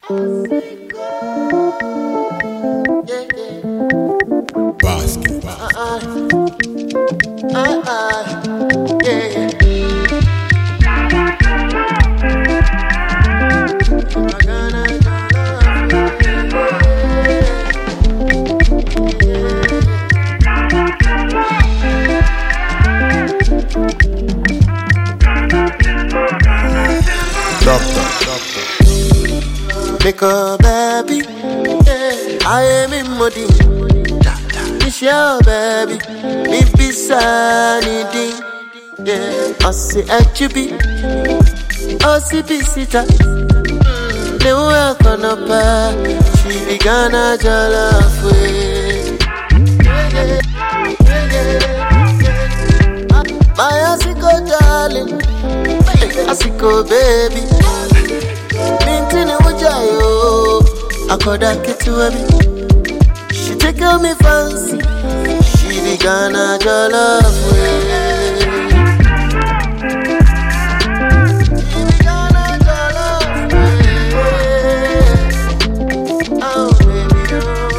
Make a baby, I am in Modi. It's your baby, me be sanity. Yeah, I see HB, I see Bisita. They work on a pair, she began a jollof way. My Asiko darling, Asiko baby. Mintini wajayo, akoda ketuabi. She take on me fancy, she began a jollof way. She began a jollof way. Oh baby,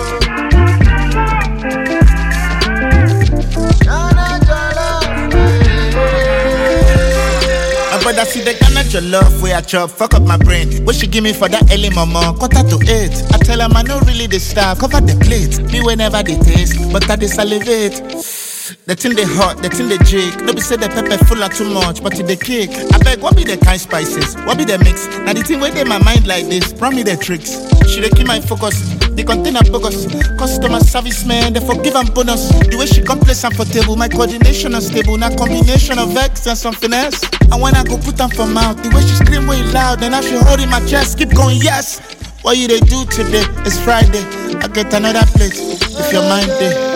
but I see the Ghana jollof where I chop, fuck up my brain. What she give me for that early mama, 7:45. I tell her I no really the staff, cover the plate. Me whenever they taste, but I they salivate. The thing they hot, the thing they jig. No be say the pepper full of too much, but it they kick. I beg, what be the kind spices? What be the mix? Now the thing where they my mind like this, brought me the tricks. She they keep my focus, the container focus. Customer service man, they forgive and bonus. The way she come place and for table, my coordination unstable. Now combination of X and something else. And when I go put them for mouth, the way she scream way loud, then I should hold in my chest, keep going, yes. What you they do today? It's Friday. I get another plate. If your mind there.